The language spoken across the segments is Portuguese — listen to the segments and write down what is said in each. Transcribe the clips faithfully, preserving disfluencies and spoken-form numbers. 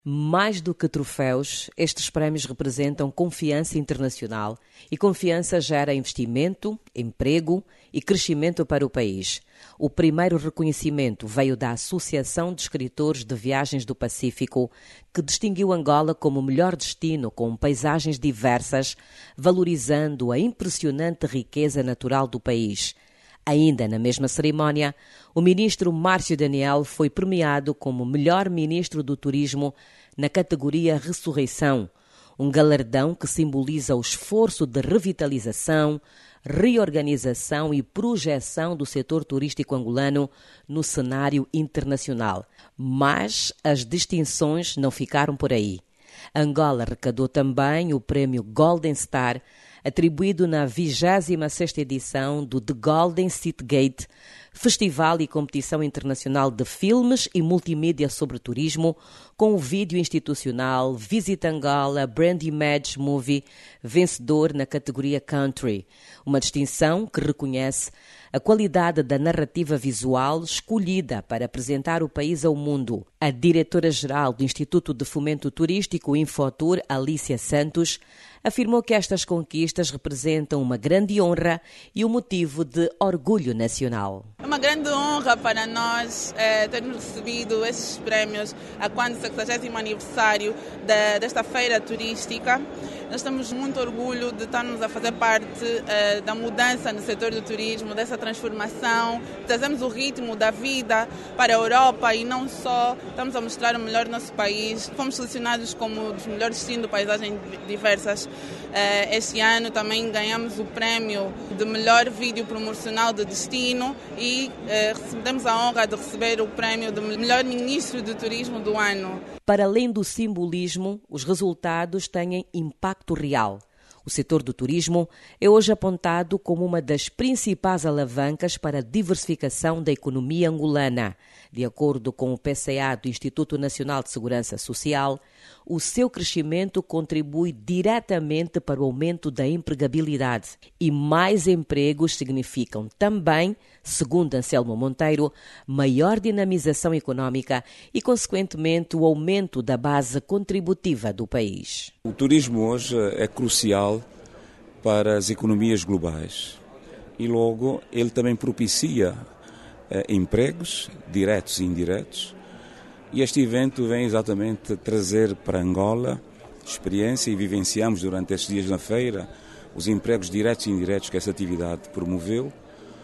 Mais do que troféus, estes prémios representam confiança internacional e confiança gera investimento, emprego e crescimento para o país. O primeiro reconhecimento veio da Associação de Escritores de Viagens do Pacífico, que distinguiu Angola como o melhor destino com paisagens diversas, valorizando a impressionante riqueza natural do país. Ainda na mesma cerimónia, o ministro Márcio Daniel foi premiado como melhor ministro do Turismo na categoria Ressurreição, um galardão que simboliza o esforço de revitalização, reorganização e projeção do setor turístico angolano no cenário internacional. Mas as distinções não ficaram por aí. Angola arrecadou também o prémio Golden Star, atribuído na vigésima sexta edição do The Golden City Gate, festival e competição internacional de filmes e multimídia sobre turismo, com o vídeo institucional Visit Angola Brand Image Movie, vencedor na categoria Country, uma distinção que reconhece a qualidade da narrativa visual escolhida para apresentar o país ao mundo. A diretora-geral do Instituto de Fomento Turístico Infotur, Alícia Santos, afirmou que estas conquistas representam uma grande honra e um motivo de orgulho nacional. É uma grande honra para nós eh, termos recebido esses prémios a quando o sexagésimo aniversário da, desta feira turística. Nós temos muito orgulho de estarmos a fazer parte eh, da mudança no setor do turismo, dessa transformação. Trazemos o ritmo da vida para a Europa e não só. Estamos a mostrar o melhor do nosso país. Fomos selecionados como um dos melhores destinos de paisagens diversas. Eh, este ano também ganhamos o prémio de melhor vídeo promocional de destino e eh, recebemos a honra de receber o prémio de melhor ministro do turismo do ano. Para além do simbolismo, os resultados têm impacto real. O setor do turismo é hoje apontado como uma das principais alavancas para a diversificação da economia angolana. De acordo com o P C A do Instituto Nacional de Segurança Social, o seu crescimento contribui diretamente para o aumento da empregabilidade. E mais empregos significam também, segundo Anselmo Monteiro, maior dinamização económica e, consequentemente, o aumento da base contributiva do país. O turismo hoje é crucial para as economias globais e logo ele também propicia eh, empregos diretos e indiretos, e este evento vem exatamente trazer para Angola experiência, e vivenciamos durante estes dias na feira os empregos diretos e indiretos que essa atividade promoveu,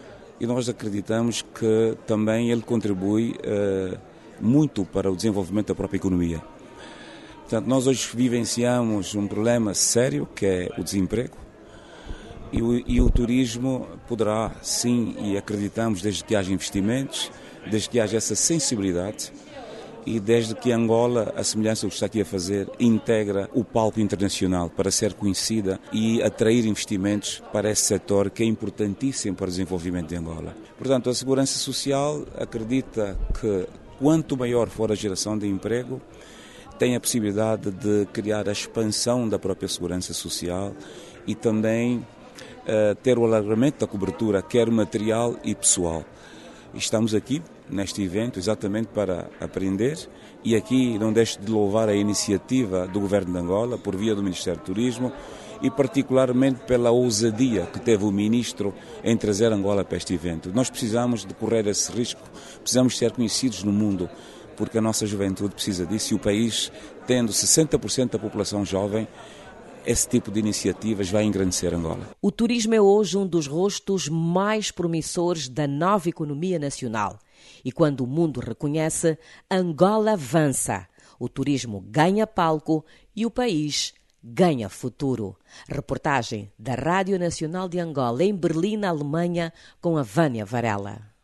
e nós acreditamos que também ele contribui eh, muito para o desenvolvimento da própria economia. Portanto, nós hoje vivenciamos um problema sério que é o desemprego, e o, e o turismo poderá, sim, e acreditamos, desde que haja investimentos, desde que haja essa sensibilidade e desde que Angola, a semelhança do que está aqui a fazer, integra o palco internacional para ser conhecida e atrair investimentos para esse setor que é importantíssimo para o desenvolvimento de Angola. Portanto, a Segurança Social acredita que quanto maior for a geração de emprego, tem a possibilidade de criar a expansão da própria segurança social e também uh, ter o alargamento da cobertura, quer material e pessoal. Estamos aqui neste evento exatamente para aprender, e aqui não deixo de louvar a iniciativa do Governo de Angola por via do Ministério do Turismo e particularmente pela ousadia que teve o Ministro em trazer Angola para este evento. Nós precisamos de correr esse risco, precisamos ser conhecidos no mundo, porque a nossa juventude precisa disso, e o país, tendo sessenta por cento da população jovem, esse tipo de iniciativas vai engrandecer Angola. O turismo é hoje um dos rostos mais promissores da nova economia nacional. E quando o mundo reconhece, Angola avança. O turismo ganha palco e o país ganha futuro. Reportagem da Rádio Nacional de Angola, em Berlim, na Alemanha, com a Vânia Varela.